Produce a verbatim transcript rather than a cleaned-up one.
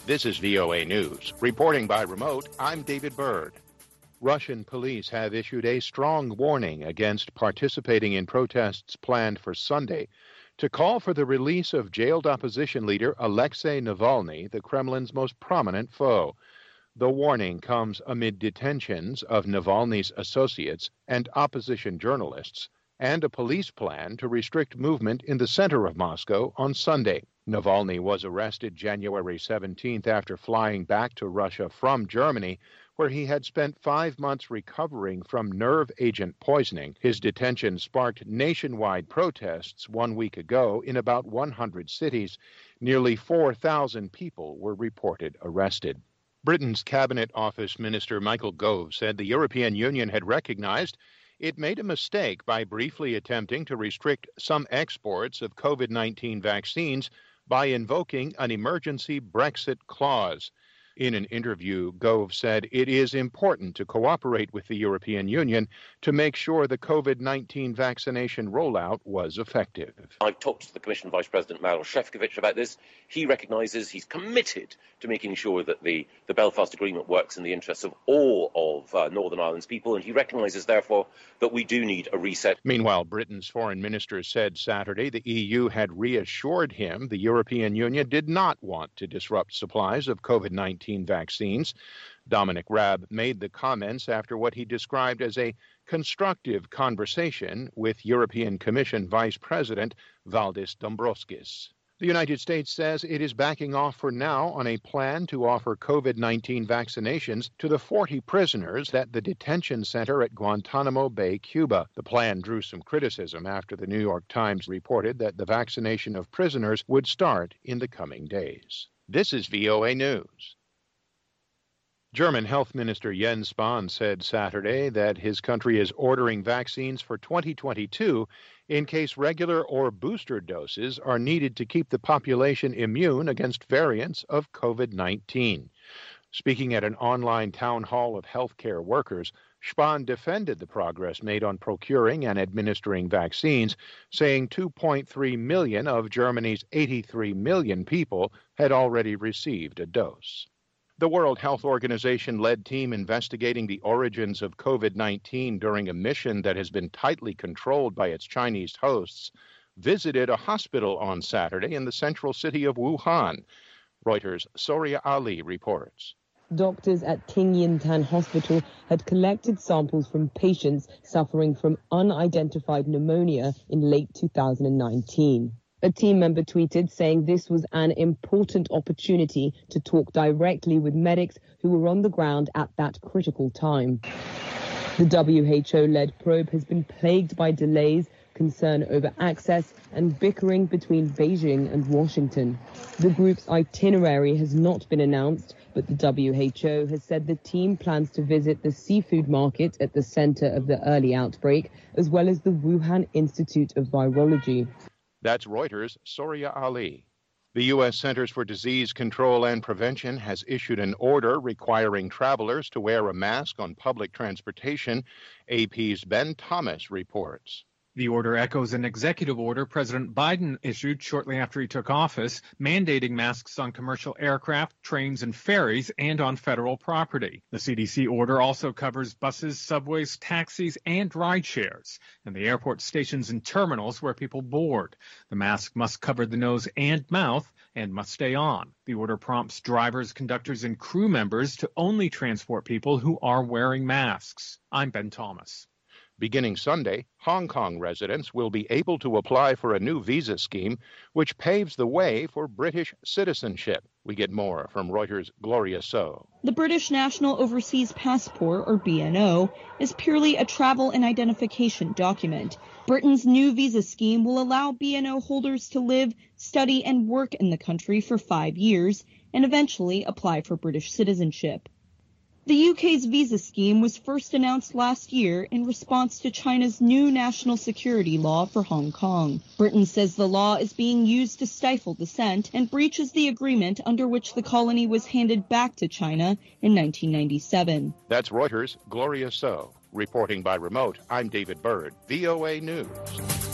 This is V O A News. Reporting by remote, I'm David Byrd. Russian police have issued a strong warning against participating in protests planned for Sunday to call for the release of jailed opposition leader Alexei Navalny, the Kremlin's most prominent foe. The warning comes amid detentions of Navalny's associates and opposition journalists, and a police plan to restrict movement in the center of Moscow on Sunday. Navalny was arrested January seventeenth after flying back to Russia from Germany, where he had spent five months recovering from nerve agent poisoning. His detention sparked nationwide protests one week ago in about one hundred cities. Nearly four thousand people were reported arrested. Britain's Cabinet Office Minister Michael Gove said the European Union had recognized it made a mistake by briefly attempting to restrict some exports of COVID nineteen vaccines by invoking an emergency Brexit clause. In an interview, Gove said it is important to cooperate with the European Union to make sure the COVID nineteen vaccination rollout was effective. I've talked to the Commission Vice President Maroš Šefčovič about this. He recognises, he's committed to making sure that the, the Belfast Agreement works in the interests of all of uh, Northern Ireland's people, and he recognises, therefore, that we do need a reset. Meanwhile, Britain's foreign minister said Saturday the E U had reassured him the European Union did not want to disrupt supplies of COVID nineteen vaccines. Dominic Raab made the comments after what he described as a constructive conversation with European Commission Vice President Valdis Dombrovskis. The United States says it is backing off for now on a plan to offer COVID nineteen vaccinations to the forty prisoners at the detention center at Guantanamo Bay, Cuba. The plan drew some criticism after the New York Times reported that the vaccination of prisoners would start in the coming days. This is V O A News. German Health Minister Jens Spahn said Saturday that his country is ordering vaccines for twenty twenty-two in case regular or booster doses are needed to keep the population immune against variants of COVID nineteen. Speaking at an online town hall of healthcare workers, Spahn defended the progress made on procuring and administering vaccines, saying two point three million of Germany's eighty-three million people had already received a dose. The World Health Organization led team investigating the origins of COVID nineteen during a mission that has been tightly controlled by its Chinese hosts visited a hospital on Saturday in the central city of Wuhan. Reuters' Soria Ali reports. Doctors at King Yin-Tan Hospital had collected samples from patients suffering from unidentified pneumonia in late two thousand nineteen. A team member tweeted saying this was an important opportunity to talk directly with medics who were on the ground at that critical time. The W H O-led probe has been plagued by delays, concern over access, and bickering between Beijing and Washington. The group's itinerary has not been announced, but the W H O has said the team plans to visit the seafood market at the center of the early outbreak, as well as the Wuhan Institute of Virology. That's Reuters' Soria Ali. The U S Centers for Disease Control and Prevention has issued an order requiring travelers to wear a mask on public transportation. A P's Ben Thomas reports. The order echoes an executive order President Biden issued shortly after he took office, mandating masks on commercial aircraft, trains, and ferries, and on federal property. The C D C order also covers buses, subways, taxis, and ride shares, and the airport stations and terminals where people board. The mask must cover the nose and mouth and must stay on. The order prompts drivers, conductors, and crew members to only transport people who are wearing masks. I'm Ben Thomas. Beginning Sunday, Hong Kong residents will be able to apply for a new visa scheme which paves the way for British citizenship. We get more from Reuters' Gloria So. The British National Overseas Passport, or B N O, is purely a travel and identification document. Britain's new visa scheme will allow B N O holders to live, study, and work in the country for five years and eventually apply for British citizenship. The U K's visa scheme was first announced last year in response to China's new national security law for Hong Kong. Britain says the law is being used to stifle dissent and breaches the agreement under which the colony was handed back to China in nineteen ninety-seven. That's Reuters' Gloria So. Reporting by remote, I'm David Byrd, V O A News.